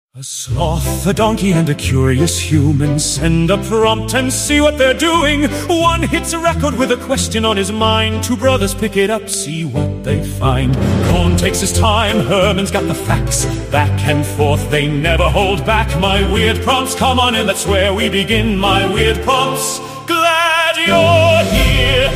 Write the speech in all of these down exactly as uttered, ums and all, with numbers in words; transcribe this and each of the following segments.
A sloth, a donkey, and a curious human send a prompt and see what they're doing. One hits a record with a question on his mind. Two brothers pick it up, see what they find. Cohn takes his time, Herman's got the facts. Back and forth, they never hold back. My weird prompts, come on in, that's where we begin. My weird prompts, glad you're here.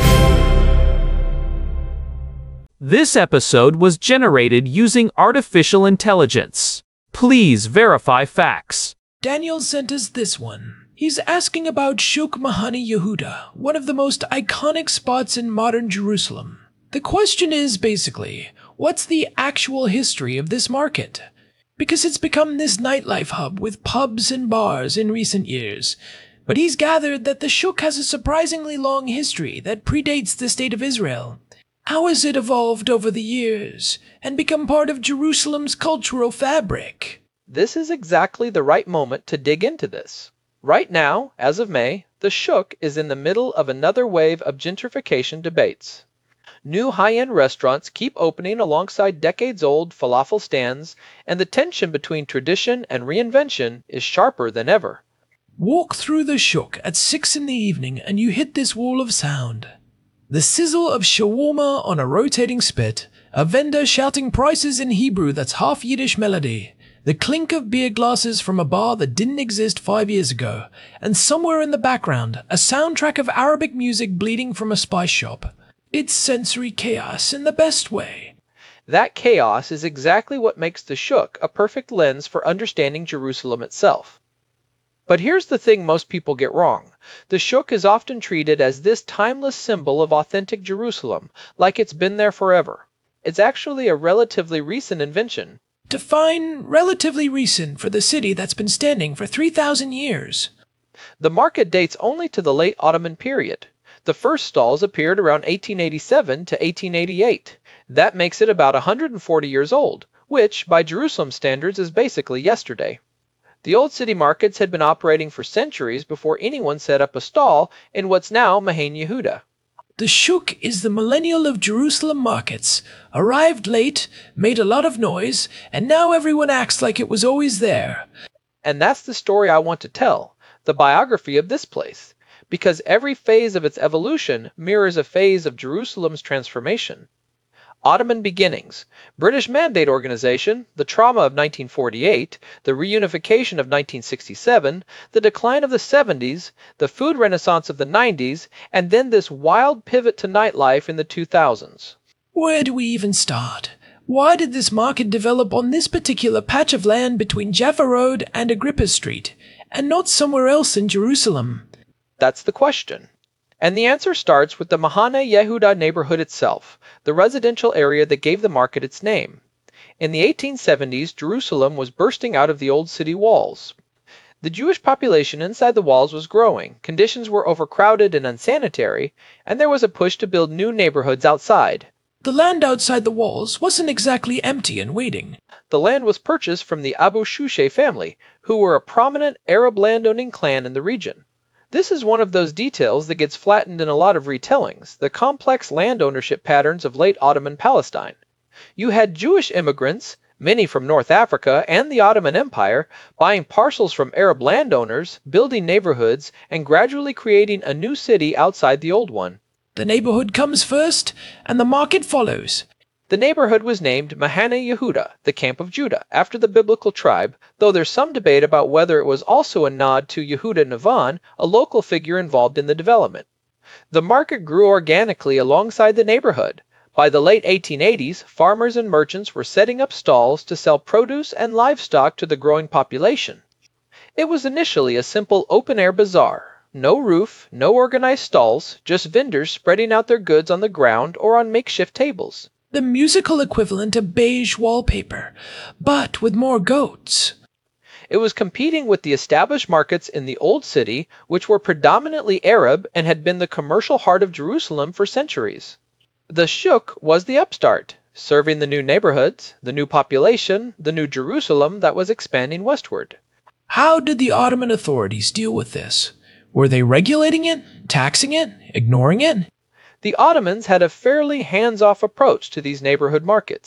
This episode was generated using artificial intelligence. Please verify facts. Daniel sent us this one. He's asking about Shuk Mahane Yehuda, one of the most iconic spots in modern Jerusalem. The question is basically, what's the actual history of this market? Because it's become this nightlife hub with pubs and bars in recent years. But he's gathered that the Shuk has a surprisingly long history that predates the State of Israel. How has it evolved over the years and become part of Jerusalem's cultural fabric? This is exactly the right moment to dig into this. Right now, as of May, the Shuk is in the middle of another wave of gentrification debates. New high-end restaurants keep opening alongside decades-old falafel stands, and the tension between tradition and reinvention is sharper than ever. Walk through the Shuk at six in the evening and you hit this wall of sound. The sizzle of shawarma on a rotating spit, a vendor shouting prices in Hebrew that's half Yiddish melody, the clink of beer glasses from a bar that didn't exist five years ago, and somewhere in the background, a soundtrack of Arabic music bleeding from a spice shop. It's sensory chaos in the best way. That chaos is exactly what makes the Shuk a perfect lens for understanding Jerusalem itself. But here's the thing most people get wrong. The Shuk is often treated as this timeless symbol of authentic Jerusalem, like it's been there forever. It's actually a relatively recent invention. Define relatively recent for the city that's been standing for three thousand years. The market dates only to the late Ottoman period. The first stalls appeared around eighteen eighty-seven to eighteen eighty-eight. That makes it about one hundred forty years old, which, by Jerusalem standards, is basically yesterday. The old city markets had been operating for centuries before anyone set up a stall in what's now Mahane Yehuda. The Shuk is the millennial of Jerusalem markets. Arrived late, made a lot of noise, and now everyone acts like it was always there. And that's the story I want to tell, the biography of this place, because every phase of its evolution mirrors a phase of Jerusalem's transformation. Ottoman beginnings, British Mandate Organization, the trauma of nineteen forty-eight, the reunification of nineteen sixty-seven, the decline of the seventies, the food renaissance of the nineties, and then this wild pivot to nightlife in the two thousands. Where do we even start? Why did this market develop on this particular patch of land between Jaffa Road and Agrippa Street, and not somewhere else in Jerusalem? That's the question. And the answer starts with the Mahane Yehuda neighborhood itself, the residential area that gave the market its name. In the eighteen seventies, Jerusalem was bursting out of the old city walls. The Jewish population inside the walls was growing, conditions were overcrowded and unsanitary, and there was a push to build new neighborhoods outside. The land outside the walls wasn't exactly empty and waiting. The land was purchased from the Abu Shushay family, who were a prominent Arab landowning clan in the region. This is one of those details that gets flattened in a lot of retellings, the complex land ownership patterns of late Ottoman Palestine. You had Jewish immigrants, many from North Africa and the Ottoman Empire, buying parcels from Arab landowners, building neighborhoods, and gradually creating a new city outside the old one. The neighborhood comes first, and the market follows. The neighborhood was named Mahane Yehuda, the Camp of Judah, after the biblical tribe, though there's some debate about whether it was also a nod to Yehuda Navan, a local figure involved in the development. The market grew organically alongside the neighborhood. By the late eighteen eighties, farmers and merchants were setting up stalls to sell produce and livestock to the growing population. It was initially a simple open-air bazaar. No roof, no organized stalls, just vendors spreading out their goods on the ground or on makeshift tables. The musical equivalent of beige wallpaper, but with more goats. It was competing with the established markets in the Old City, which were predominantly Arab and had been the commercial heart of Jerusalem for centuries. The Shuk was the upstart, serving the new neighborhoods, the new population, the new Jerusalem that was expanding westward. How did the Ottoman authorities deal with this? Were they regulating it, taxing it, ignoring it? The Ottomans had a fairly hands-off approach to these neighborhood markets.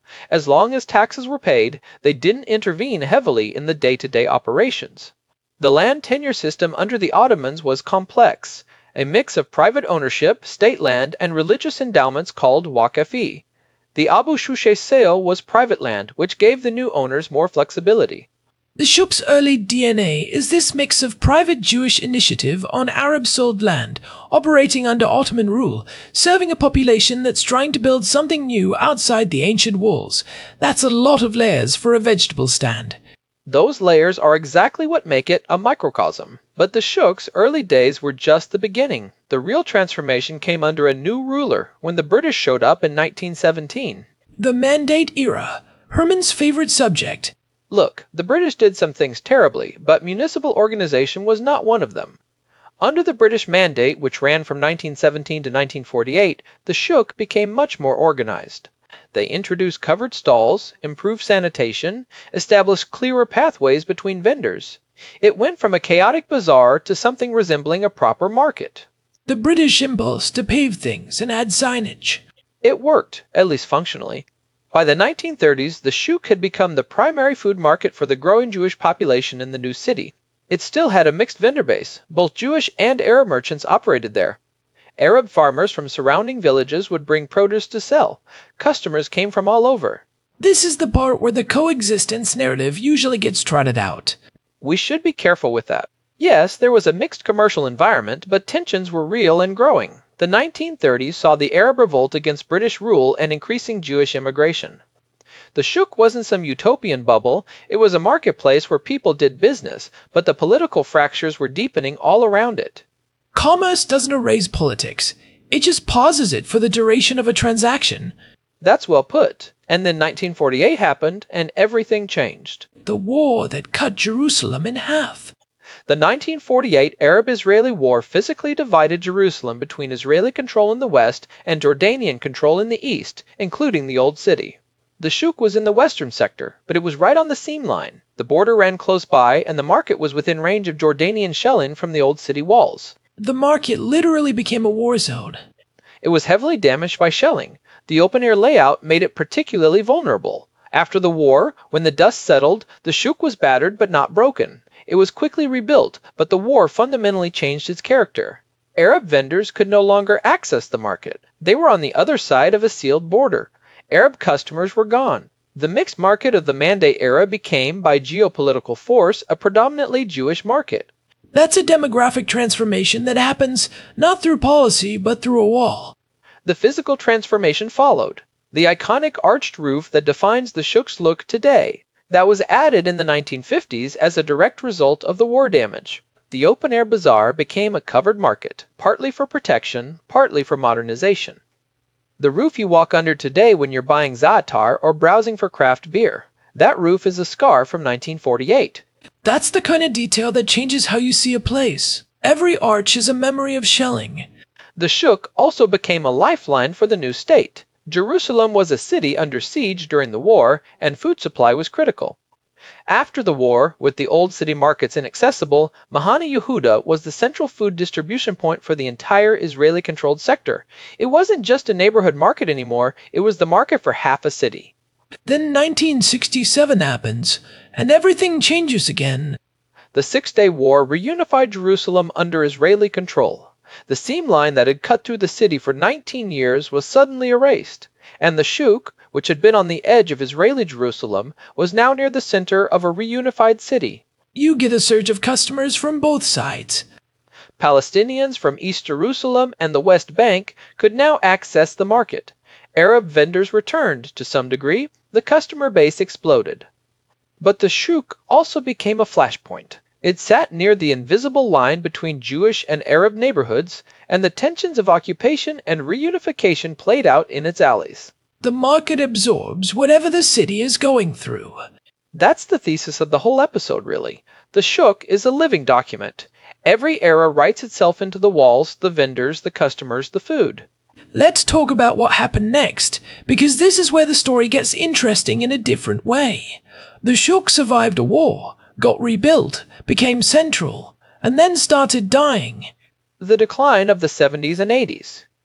As long as taxes were paid, they didn't intervene heavily in the day-to-day operations. The land tenure system under the Ottomans was complex, a mix of private ownership, state land, and religious endowments called waqf. The Abu Shushay sale was private land, which gave the new owners more flexibility. The Shuk's early D N A is this mix of private Jewish initiative on Arab-sold land, operating under Ottoman rule, serving a population that's trying to build something new outside the ancient walls. That's a lot of layers for a vegetable stand. Those layers are exactly what make it a microcosm. But the Shuk's early days were just the beginning. The real transformation came under a new ruler when the British showed up in nineteen seventeen. The Mandate Era, Herman's favorite subject. Look, the British did some things terribly, but municipal organization was not one of them. Under the British Mandate, which ran from nineteen seventeen to nineteen forty-eight, the Shuk became much more organized. They introduced covered stalls, improved sanitation, established clearer pathways between vendors. It went from a chaotic bazaar to something resembling a proper market. The British impulse to pave things and add signage. It worked, at least functionally. By the nineteen thirties, the Shuk had become the primary food market for the growing Jewish population in the new city. It still had a mixed vendor base. Both Jewish and Arab merchants operated there. Arab farmers from surrounding villages would bring produce to sell. Customers came from all over. This is the part where the coexistence narrative usually gets trotted out. We should be careful with that. Yes, there was a mixed commercial environment, but tensions were real and growing. The nineteen thirties saw the Arab revolt against British rule and increasing Jewish immigration. The Shuk wasn't some utopian bubble. It was a marketplace where people did business, but the political fractures were deepening all around it. Commerce doesn't erase politics. It just pauses it for the duration of a transaction. That's well put. And then nineteen forty-eight happened, and everything changed. The war that cut Jerusalem in half. The nineteen forty-eight Arab-Israeli War physically divided Jerusalem between Israeli control in the west and Jordanian control in the east, including the Old City. The Shuk was in the western sector, but it was right on the seam line. The border ran close by, and the market was within range of Jordanian shelling from the Old City walls. The market literally became a war zone. It was heavily damaged by shelling. The open-air layout made it particularly vulnerable. After the war, when the dust settled, the Shuk was battered but not broken. It was quickly rebuilt, but the war fundamentally changed its character. Arab vendors could no longer access the market. They were on the other side of a sealed border. Arab customers were gone. The mixed market of the Mandate era became, by geopolitical force, a predominantly Jewish market. That's a demographic transformation that happens not through policy, but through a wall. The physical transformation followed. The iconic arched roof that defines the Shuk's look today. That was added in the nineteen fifties as a direct result of the war damage. The open-air bazaar became a covered market, partly for protection, partly for modernization. The roof you walk under today when you're buying za'atar or browsing for craft beer. That roof is a scar from nineteen forty-eight. That's the kind of detail that changes how you see a place. Every arch is a memory of shelling. The Shuk also became a lifeline for the new state. Jerusalem was a city under siege during the war, and food supply was critical. After the war, with the old city markets inaccessible, Mahane Yehuda was the central food distribution point for the entire Israeli-controlled sector. It wasn't just a neighborhood market anymore, it was the market for half a city. Then nineteen sixty-seven happens, and everything changes again. The Six-Day War reunified Jerusalem under Israeli control. The seam line that had cut through the city for nineteen years was suddenly erased, and the Shuk, which had been on the edge of Israeli Jerusalem, was now near the center of a reunified city. You get a surge of customers from both sides. Palestinians from East Jerusalem and the West Bank could now access the market. Arab vendors returned to some degree. The customer base exploded. But the Shuk also became a flashpoint. It sat near the invisible line between Jewish and Arab neighborhoods, and the tensions of occupation and reunification played out in its alleys. The market absorbs whatever the city is going through. That's the thesis of the whole episode, really. The Shuk is a living document. Every era writes itself into the walls, the vendors, the customers, the food. Let's talk about what happened next, because this is where the story gets interesting in a different way. The Shuk survived a war, got rebuilt, became central, and then started dying. The decline of the seventies and eighties.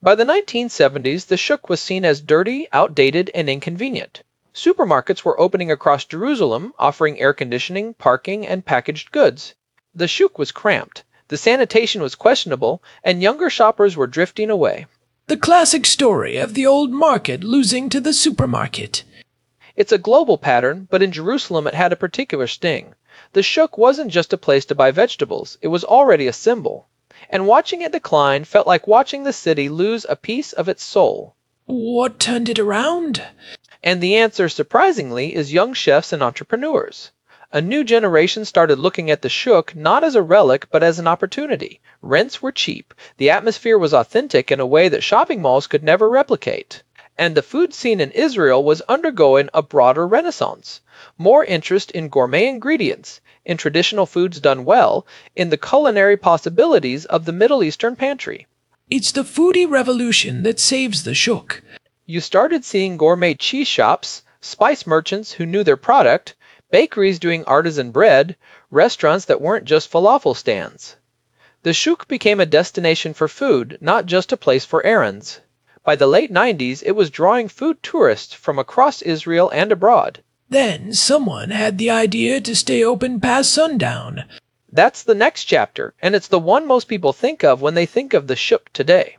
By the nineteen seventies, the shuk was seen as dirty, outdated, and inconvenient. Supermarkets were opening across Jerusalem, offering air conditioning, parking, and packaged goods. The shuk was cramped, the sanitation was questionable, and younger shoppers were drifting away. The classic story of the old market losing to the supermarket. It's a global pattern, but in Jerusalem it had a particular sting. The shuk wasn't just a place to buy vegetables, it was already a symbol. And watching it decline felt like watching the city lose a piece of its soul. What turned it around? And the answer, surprisingly, is young chefs and entrepreneurs. A new generation started looking at the shuk not as a relic but as an opportunity. Rents were cheap, the atmosphere was authentic in a way that shopping malls could never replicate. And the food scene in Israel was undergoing a broader renaissance. More interest in gourmet ingredients, in traditional foods done well, in the culinary possibilities of the Middle Eastern pantry. It's the foodie revolution that saves the shuk. You started seeing gourmet cheese shops, spice merchants who knew their product, bakeries doing artisan bread, restaurants that weren't just falafel stands. The shuk became a destination for food, not just a place for errands. By the late nineties, it was drawing food tourists from across Israel and abroad. Then someone had the idea to stay open past sundown. That's the next chapter, and it's the one most people think of when they think of the shuk today.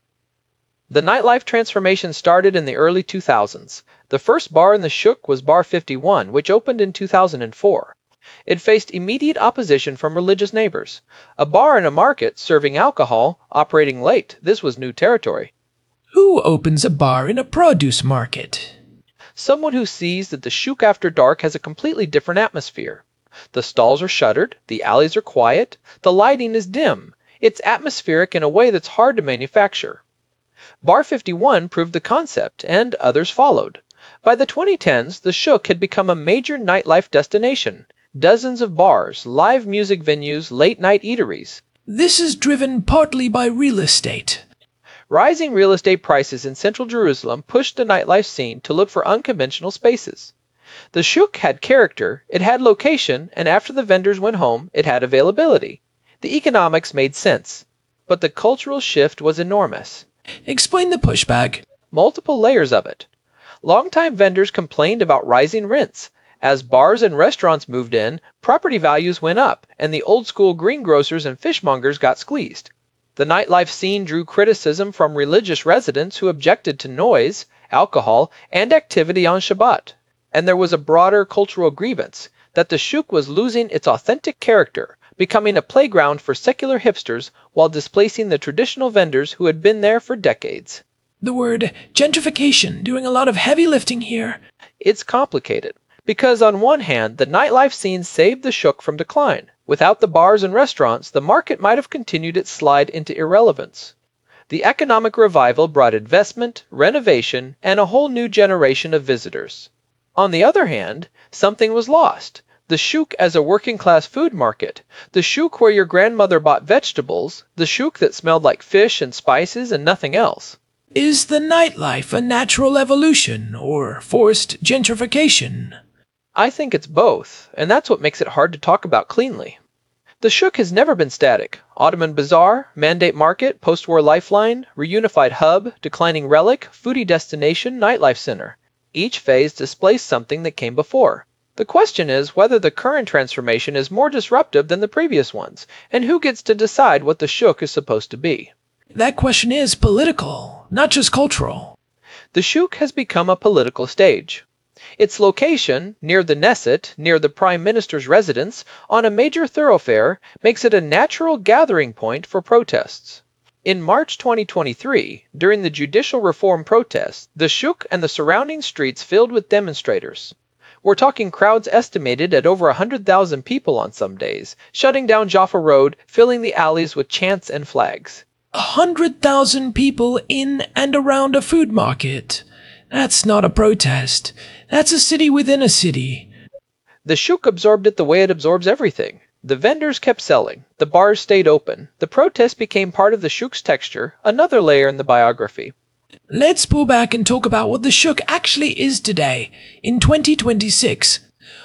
The nightlife transformation started in the early two thousands. The first bar in the shuk was Bar fifty-one, which opened in two thousand four. It faced immediate opposition from religious neighbors. A bar in a market serving alcohol, operating late, this was new territory. Who opens a bar in a produce market? Someone who sees that the shuk after dark has a completely different atmosphere. The stalls are shuttered, the alleys are quiet, the lighting is dim. It's atmospheric in a way that's hard to manufacture. Bar fifty-one proved the concept, and others followed. By the twenty tens, the shuk had become a major nightlife destination. Dozens of bars, live music venues, late-night eateries. This is driven partly by real estate. Rising real estate prices in central Jerusalem pushed the nightlife scene to look for unconventional spaces. The shuk had character, it had location, and after the vendors went home, it had availability. The economics made sense, but the cultural shift was enormous. Explain the pushback. Multiple layers of it. Longtime vendors complained about rising rents. As bars and restaurants moved in, property values went up, and the old-school greengrocers and fishmongers got squeezed. The nightlife scene drew criticism from religious residents who objected to noise, alcohol, and activity on Shabbat. And there was a broader cultural grievance that the shuk was losing its authentic character, becoming a playground for secular hipsters while displacing the traditional vendors who had been there for decades. The word gentrification doing a lot of heavy lifting here. It's complicated, because on one hand, the nightlife scene saved the shuk from decline. Without the bars and restaurants, the market might have continued its slide into irrelevance. The economic revival brought investment, renovation, and a whole new generation of visitors. On the other hand, something was lost. The shuk as a working-class food market, the shuk where your grandmother bought vegetables, the shuk that smelled like fish and spices and nothing else. Is the nightlife a natural evolution or forced gentrification? I think it's both, and that's what makes it hard to talk about cleanly. The shuk has never been static. Ottoman Bazaar, Mandate Market, post-war Lifeline, reunified hub, declining relic, foodie destination, nightlife center. Each phase displaced something that came before. The question is whether the current transformation is more disruptive than the previous ones, and who gets to decide what the shuk is supposed to be. That question is political, not just cultural. The shuk has become a political stage. Its location, near the Knesset, near the Prime Minister's residence, on a major thoroughfare, makes it a natural gathering point for protests. In March twenty twenty-three, during the judicial reform protests, the shuk and the surrounding streets filled with demonstrators. We're talking crowds estimated at over one hundred thousand people on some days, shutting down Jaffa Road, filling the alleys with chants and flags. A hundred thousand people in and around a food market. That's not a protest. That's a city within a city. The shuk absorbed it the way it absorbs everything. The vendors kept selling. The bars stayed open. The protest became part of the shuk's texture, another layer in the biography. Let's pull back and talk about what the shuk actually is today, in twenty twenty-six.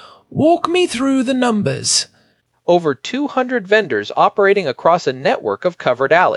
Walk me through the numbers. Over two hundred vendors operating across a network of covered alleys.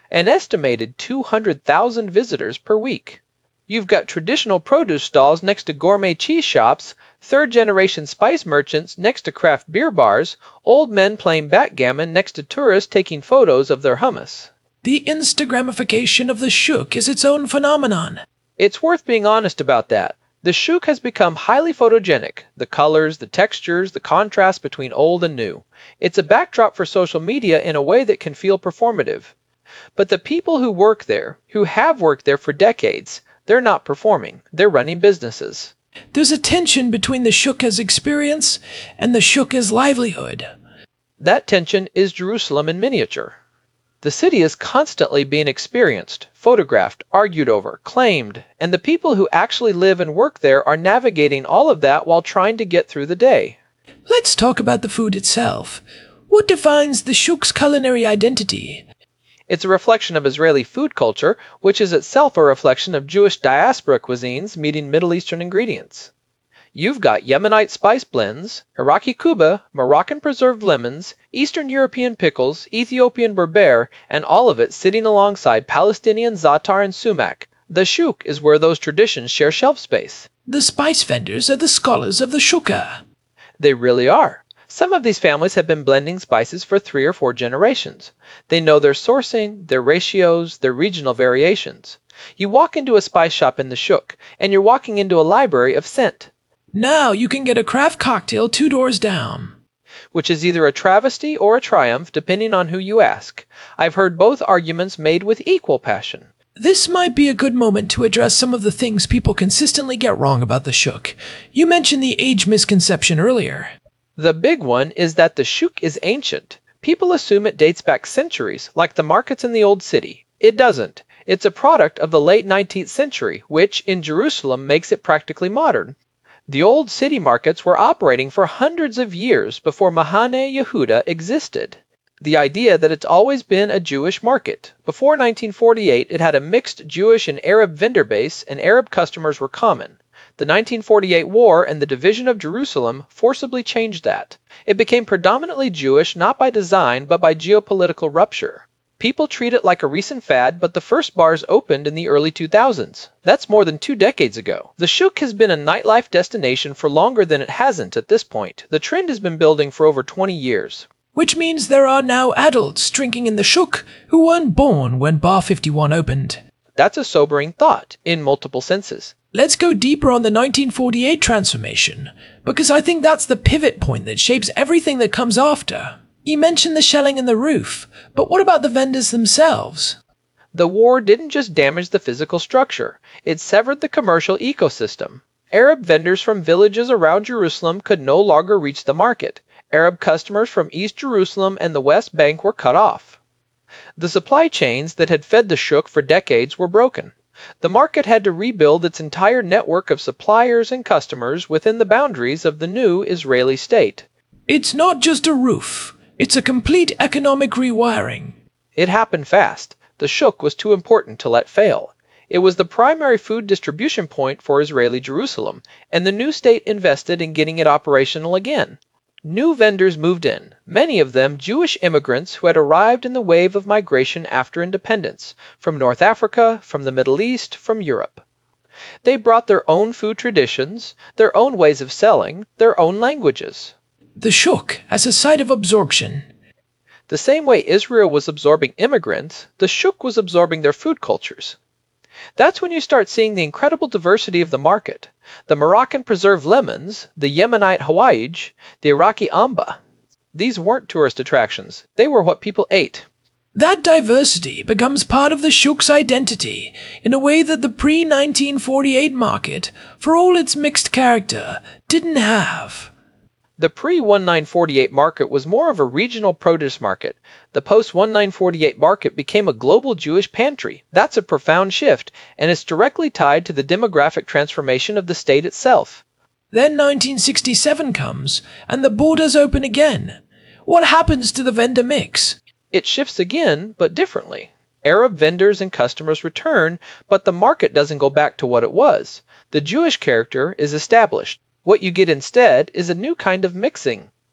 an estimated two hundred thousand visitors per week. You've got traditional produce stalls next to gourmet cheese shops, third-generation spice merchants next to craft beer bars, old men playing backgammon next to tourists taking photos of their hummus. The Instagramification of the shuk is its own phenomenon. It's worth being honest about that. The shuk has become highly photogenic. The colors, the textures, the contrast between old and new. It's a backdrop for social media in a way that can feel performative. But the people who work there, who have worked there for decades, they're not performing. They're running businesses. There's a tension between the shuk as experience and the shuk as livelihood. That tension is Jerusalem in miniature. The city is constantly being experienced, photographed, argued over, claimed, and the people who actually live and work there are navigating all of that while trying to get through the day. Let's talk about the food itself. What defines the shuk's culinary identity? It's a reflection of Israeli food culture, which is itself a reflection of Jewish diaspora cuisines meeting Middle Eastern ingredients. You've got Yemenite spice blends, Iraqi kuba, Moroccan preserved lemons, Eastern European pickles, Ethiopian berber, and all of it sitting alongside Palestinian za'atar and sumac. The shuk is where those traditions share shelf space. The spice vendors are the scholars of the shukah. They really are. Some of these families have been blending spices for three or four generations. They know their sourcing, their ratios, their regional variations. You walk into a spice shop in the shuk, and you're walking into a library of scent. Now you can get a craft cocktail two doors down. Which is either a travesty or a triumph, depending on who you ask. I've heard both arguments made with equal passion. This might be a good moment to address some of the things people consistently get wrong about the shuk. You mentioned the age misconception earlier. The big one is that the shuk is ancient. People assume it dates back centuries, like the markets in the Old City. It doesn't. It's a product of the late nineteenth century, which, in Jerusalem, makes it practically modern. The old city markets were operating for hundreds of years before Mahane Yehuda existed. The idea that it's always been a Jewish market. Before nineteen forty-eight, it had a mixed Jewish and Arab vendor base, and Arab customers were common. The nineteen forty-eight war and the division of Jerusalem forcibly changed that. It became predominantly Jewish not by design but by geopolitical rupture. People treat it like a recent fad, but the first bars opened in the early two thousands. That's more than two decades ago. The shuk has been a nightlife destination for longer than it hasn't at this point. The trend has been building for over twenty years. Which means there are now adults drinking in the shuk who weren't born when Bar fifty-one opened. That's a sobering thought, in multiple senses. Let's go deeper on the nineteen forty-eight transformation, because I think that's the pivot point that shapes everything that comes after. You mentioned the shelling in the roof, but what about the vendors themselves? The war didn't just damage the physical structure, it severed the commercial ecosystem. Arab vendors from villages around Jerusalem could no longer reach the market. Arab customers from East Jerusalem and the West Bank were cut off. The supply chains that had fed the shuk for decades were broken. The market had to rebuild its entire network of suppliers and customers within the boundaries of the new Israeli state. It's not just a roof. It's a complete economic rewiring. It happened fast. The shuk was too important to let fail. It was the primary food distribution point for Israeli Jerusalem, and the new state invested in getting it operational again. New vendors moved in, many of them Jewish immigrants who had arrived in the wave of migration after independence, from North Africa, from the Middle East, from Europe. They brought their own food traditions, their own ways of selling, their own languages. The shuk as a site of absorption. The same way Israel was absorbing immigrants, the shuk was absorbing their food cultures. That's when you start seeing the incredible diversity of the market. The Moroccan preserved lemons, the Yemenite hawaj, the Iraqi amba. These weren't tourist attractions. They were what people ate. That diversity becomes part of the shuk's identity in a way that the pre nineteen forty-eight market, for all its mixed character, didn't have. The pre nineteen forty-eight market was more of a regional produce market. The post nineteen forty-eight market became a global Jewish pantry. That's a profound shift, and it's directly tied to the demographic transformation of the state itself. Then nineteen sixty-seven comes, and the borders open again. What happens to the vendor mix? It shifts again, but differently. Arab vendors and customers return, but the market doesn't go back to what it was. The Jewish character is established. What you get instead is a new kind of mixing.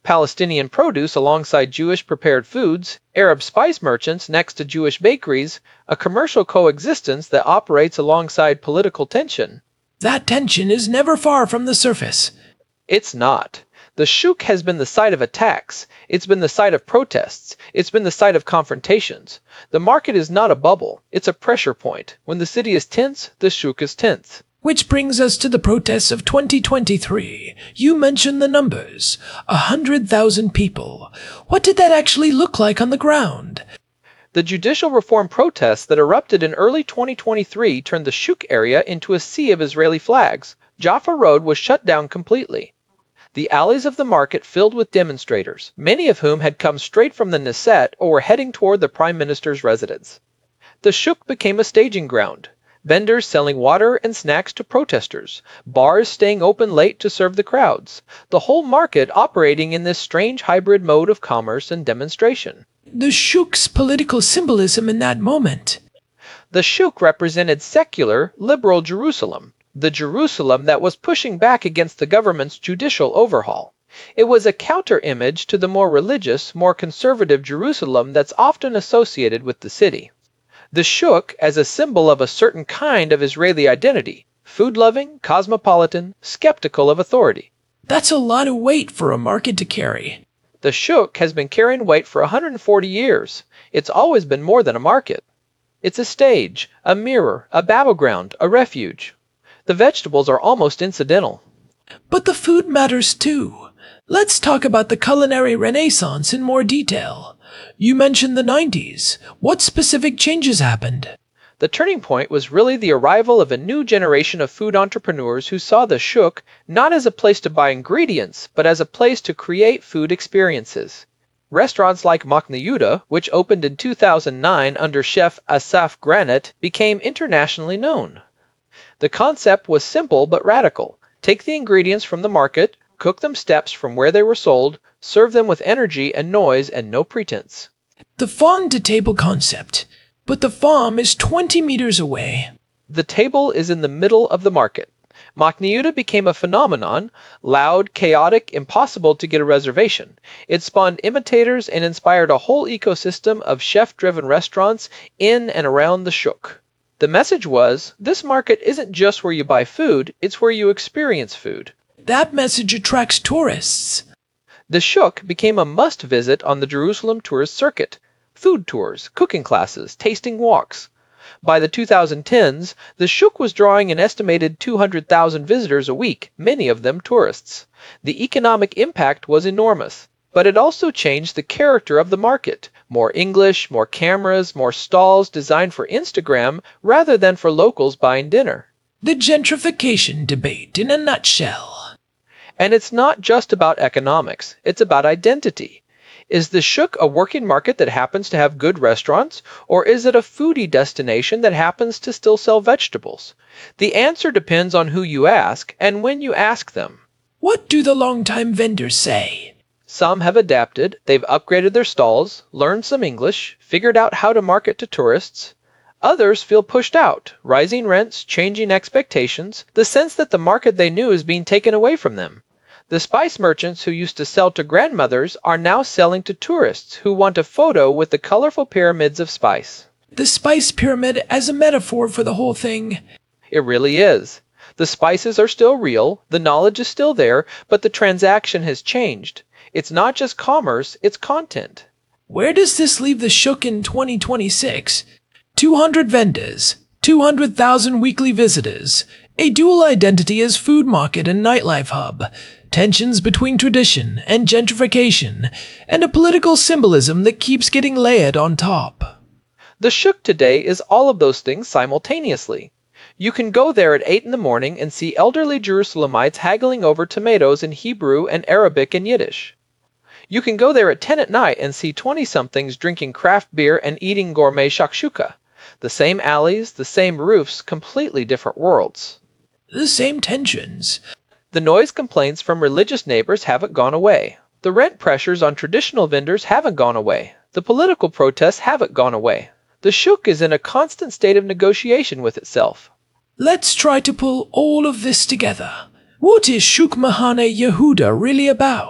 Palestinian produce alongside Jewish prepared foods, Arab spice merchants next to Jewish bakeries, a commercial coexistence that operates alongside political tension. That tension is never far from the surface. It's not. The Shuk has been the site of attacks, it's been the site of protests, it's been the site of confrontations. The market is not a bubble, it's a pressure point. When the city is tense, the Shuk is tense. Which brings us to the protests of twenty twenty-three. You mentioned the numbers. A hundred thousand people. What did that actually look like on the ground? The judicial reform protests that erupted in early twenty twenty-three turned the Shuk area into a sea of Israeli flags. Jaffa Road was shut down completely. The alleys of the market filled with demonstrators, many of whom had come straight from the Knesset or were heading toward the Prime Minister's residence. The Shuk became a staging ground. Vendors selling water and snacks to protesters, bars staying open late to serve the crowds, the whole market operating in this strange hybrid mode of commerce and demonstration. The Shuk's political symbolism in that moment. The Shuk represented secular, liberal Jerusalem, the Jerusalem that was pushing back against the government's judicial overhaul. It was a counter-image to the more religious, more conservative Jerusalem that's often associated with the city. The Shuk as a symbol of a certain kind of Israeli identity, food-loving, cosmopolitan, skeptical of authority. That's a lot of weight for a market to carry. The Shuk has been carrying weight for one hundred forty years. It's always been more than a market. It's a stage, a mirror, a battleground, a refuge. The vegetables are almost incidental. But the food matters too. Let's talk about the culinary renaissance in more detail. You mentioned the nineties. What specific changes happened? The turning point was really the arrival of a new generation of food entrepreneurs who saw the Shuk not as a place to buy ingredients, but as a place to create food experiences. Restaurants like Machne Yehuda, which opened in two thousand nine under chef Asaf Granit, became internationally known. The concept was simple but radical. Take the ingredients from the market, cook them steps from where they were sold, serve them with energy and noise and no pretense. The farm-to-table concept. But the farm is twenty meters away. The table is in the middle of the market. Machne Yehuda became a phenomenon, loud, chaotic, impossible to get a reservation. It spawned imitators and inspired a whole ecosystem of chef-driven restaurants in and around the Shuk. The message was, this market isn't just where you buy food, it's where you experience food. That message attracts tourists. The Shuk became a must-visit on the Jerusalem tourist circuit. Food tours, cooking classes, tasting walks. By the two thousand tens, the Shuk was drawing an estimated two hundred thousand visitors a week, many of them tourists. The economic impact was enormous, but it also changed the character of the market. More English, more cameras, more stalls designed for Instagram rather than for locals buying dinner. The gentrification debate in a nutshell. And it's not just about economics, it's about identity. Is the Shuk a working market that happens to have good restaurants, or is it a foodie destination that happens to still sell vegetables? The answer depends on who you ask and when you ask them. What do the longtime vendors say? Some have adapted, they've upgraded their stalls, learned some English, figured out how to market to tourists. Others feel pushed out, rising rents, changing expectations, the sense that the market they knew is being taken away from them. The spice merchants who used to sell to grandmothers are now selling to tourists who want a photo with the colorful pyramids of spice. The spice pyramid as a metaphor for the whole thing. It really is. The spices are still real, the knowledge is still there, but the transaction has changed. It's not just commerce, it's content. Where does this leave the Shuk in twenty twenty-six? two hundred vendors, two hundred thousand weekly visitors, a dual identity as food market and nightlife hub, tensions between tradition and gentrification, and a political symbolism that keeps getting layered on top. The Shuk today is all of those things simultaneously. You can go there at eight in the morning and see elderly Jerusalemites haggling over tomatoes in Hebrew and Arabic and Yiddish. You can go there at ten at night and see twenty-somethings drinking craft beer and eating gourmet shakshuka. The same alleys, the same roofs, completely different worlds. The same tensions. The noise complaints from religious neighbors haven't gone away. The rent pressures on traditional vendors haven't gone away. The political protests haven't gone away. The Shuk is in a constant state of negotiation with itself. Let's try to pull all of this together. What is Shuk Machane Yehuda really about?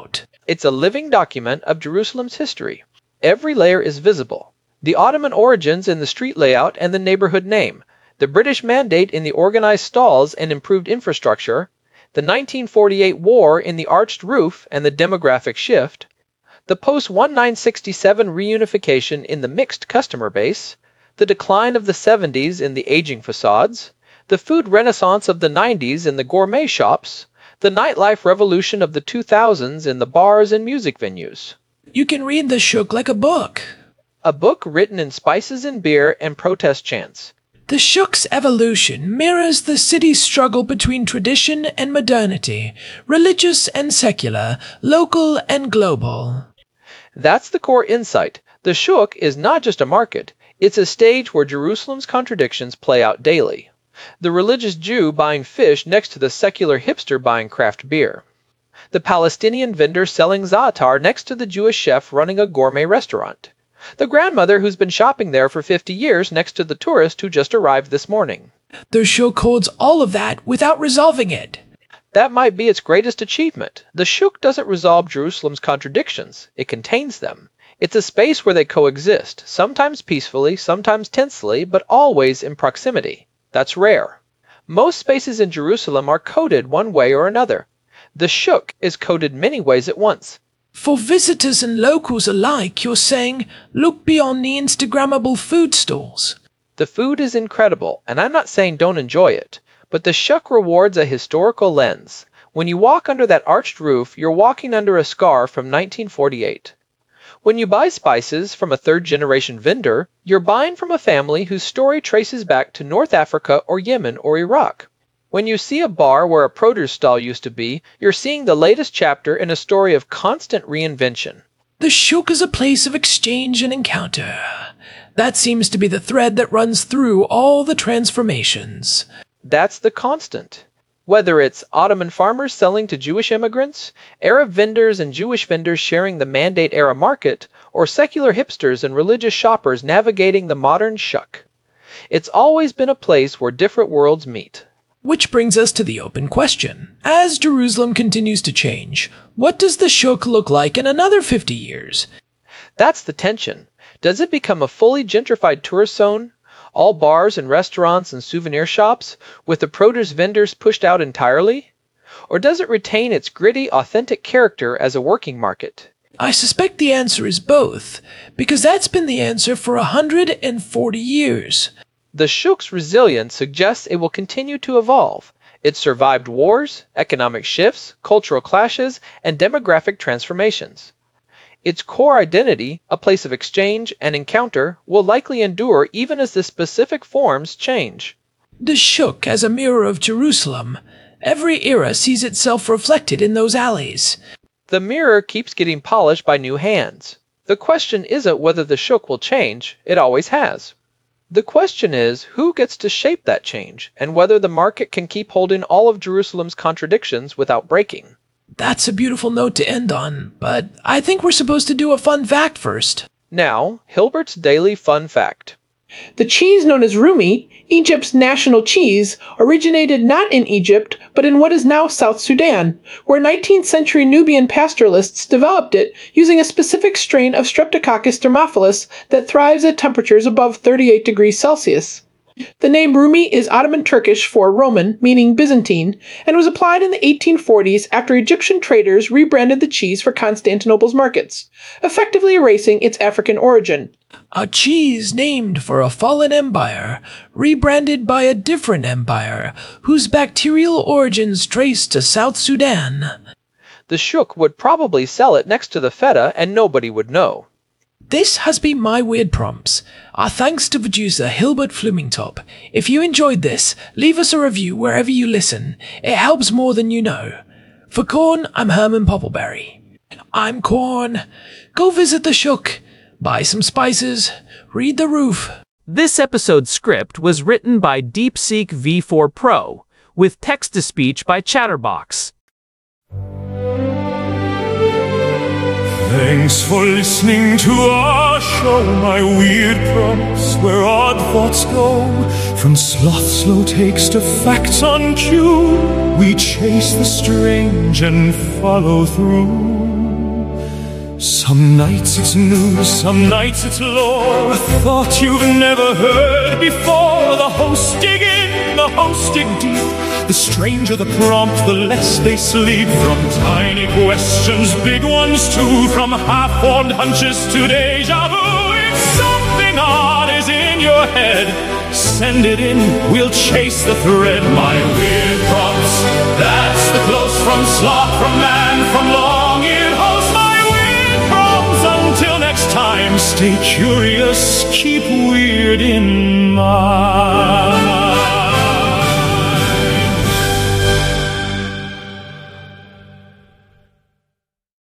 It's a living document of Jerusalem's history. Every layer is visible. The Ottoman origins in the street layout and the neighborhood name, the British mandate in the organized stalls and improved infrastructure, the nineteen forty-eight war in the arched roof and the demographic shift, the post nineteen sixty-seven reunification in the mixed customer base, the decline of the seventies in the aging facades, the food renaissance of the nineties in the gourmet shops, the nightlife revolution of the two thousands in the bars and music venues. You can read the Shuk like a book. A book written in spices and beer and protest chants. The Shuk's evolution mirrors the city's struggle between tradition and modernity, religious and secular, local and global. That's the core insight. The Shuk is not just a market, it's a stage where Jerusalem's contradictions play out daily. The religious Jew buying fish next to the secular hipster buying craft beer. The Palestinian vendor selling za'atar next to the Jewish chef running a gourmet restaurant. The grandmother who's been shopping there for fifty years next to the tourist who just arrived this morning. The Shuk holds all of that without resolving it. That might be its greatest achievement. The Shuk doesn't resolve Jerusalem's contradictions. It contains them. It's a space where they coexist, sometimes peacefully, sometimes tensely, but always in proximity. That's rare. Most spaces in Jerusalem are coded one way or another. The Shuk is coded many ways at once. For visitors and locals alike, you're saying, look beyond the Instagrammable food stalls. The food is incredible, and I'm not saying don't enjoy it, but the Shuk rewards a historical lens. When you walk under that arched roof, you're walking under a scar from nineteen forty-eight. When you buy spices from a third-generation vendor, you're buying from a family whose story traces back to North Africa or Yemen or Iraq. When you see a bar where a produce stall used to be, you're seeing the latest chapter in a story of constant reinvention. The Shuk is a place of exchange and encounter. That seems to be the thread that runs through all the transformations. That's the constant. Whether it's Ottoman farmers selling to Jewish immigrants, Arab vendors and Jewish vendors sharing the Mandate-era market, or secular hipsters and religious shoppers navigating the modern Shuk. It's always been a place where different worlds meet. Which brings us to the open question. As Jerusalem continues to change, what does the Shuk look like in another fifty years? That's the tension. Does it become a fully gentrified tourist zone? All bars and restaurants and souvenir shops, with the produce vendors pushed out entirely? Or does it retain its gritty, authentic character as a working market? I suspect the answer is both, because that's been the answer for a hundred and forty years. The Shuk's resilience suggests it will continue to evolve. It survived wars, economic shifts, cultural clashes, and demographic transformations. Its core identity, a place of exchange and encounter, will likely endure even as the specific forms change. The Shuk as a mirror of Jerusalem. Every era sees itself reflected in those alleys. The mirror keeps getting polished by new hands. The question isn't whether the Shuk will change, it always has. The question is who gets to shape that change, and whether the market can keep holding all of Jerusalem's contradictions without breaking. That's a beautiful note to end on, but I think we're supposed to do a fun fact first. Now, Hilbert's Daily Fun Fact. The cheese known as Rumi, Egypt's national cheese, originated not in Egypt, but in what is now South Sudan, where nineteenth century Nubian pastoralists developed it using a specific strain of Streptococcus thermophilus that thrives at temperatures above thirty-eight degrees Celsius. The name Rumi is Ottoman Turkish for Roman, meaning Byzantine, and was applied in the eighteen forties after Egyptian traders rebranded the cheese for Constantinople's markets, effectively erasing its African origin. A cheese named for a fallen empire, rebranded by a different empire, whose bacterial origins trace to South Sudan. The Shuk would probably sell it next to the feta and nobody would know. This has been My Weird Prompts. Our thanks to producer Hilbert Flumingtop. If you enjoyed this, leave us a review wherever you listen. It helps more than you know. For Corn, I'm Herman Poppleberry. I'm Corn. Go visit the Shuk. Buy some spices. Read the roof. This episode's script was written by DeepSeek V four Pro, with text-to-speech by Chatterbox. Thanks for listening to our show, My Weird Prompts, where odd thoughts go. From sloth slow takes to facts on cue, we chase the strange and follow through. Some nights it's news, some nights it's lore, a thought you've never heard before. The hosts dig in, the hosts dig deep. The stranger the prompt, the less they sleep. From tiny questions, big ones too. From half-formed hunches to deja vu. If something odd is in your head, send it in, we'll chase the thread. My weird prompts, that's the close from sloth, from man, from long-eared host. My weird prompts, until next time, stay curious, keep weird in mind.